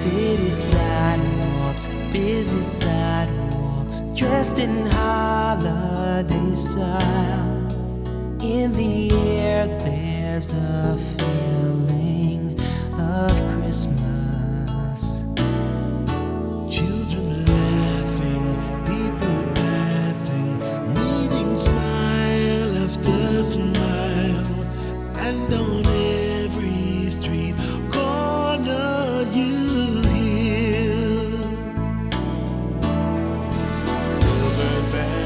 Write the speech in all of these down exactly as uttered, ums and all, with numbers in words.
City sidewalks, busy sidewalks, dressed in holiday style. In the air there's a feeling of Christmas. Children laughing, people passing, meeting smile after smile. And on every street corner you hear silver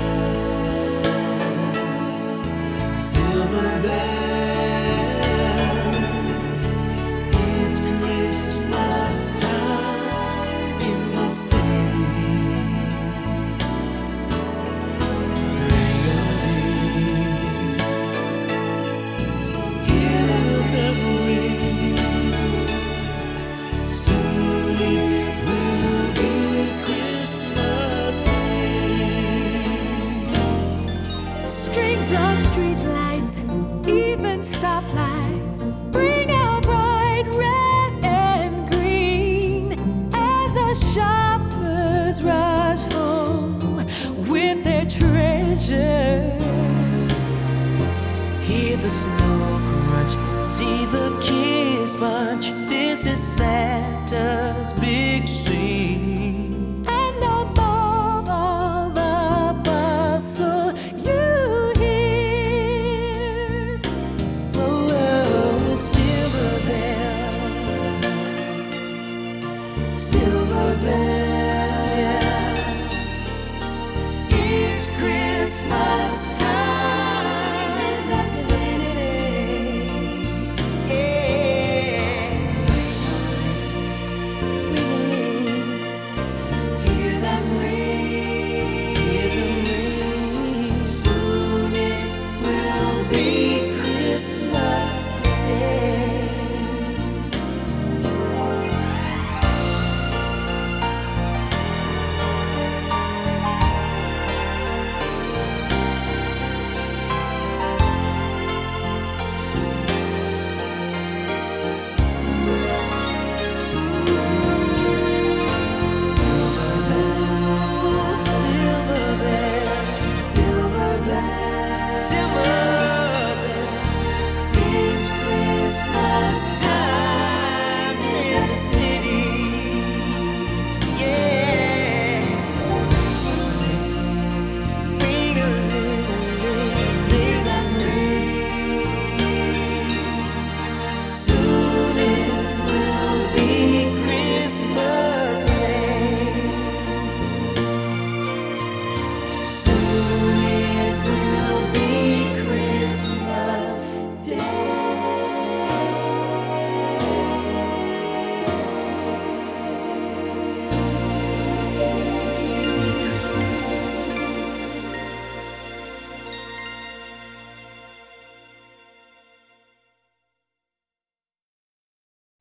bells, silver bells. It's Christmas time in the city. Ring a ding, hear them ring. Soon it will be Christmas Day. Strings of streetlights, even stoplights, bring out bright red and green as the shoppers rush home with their treasures. Hear the snow crunch, see the kids bunch. This is Santa's big secret.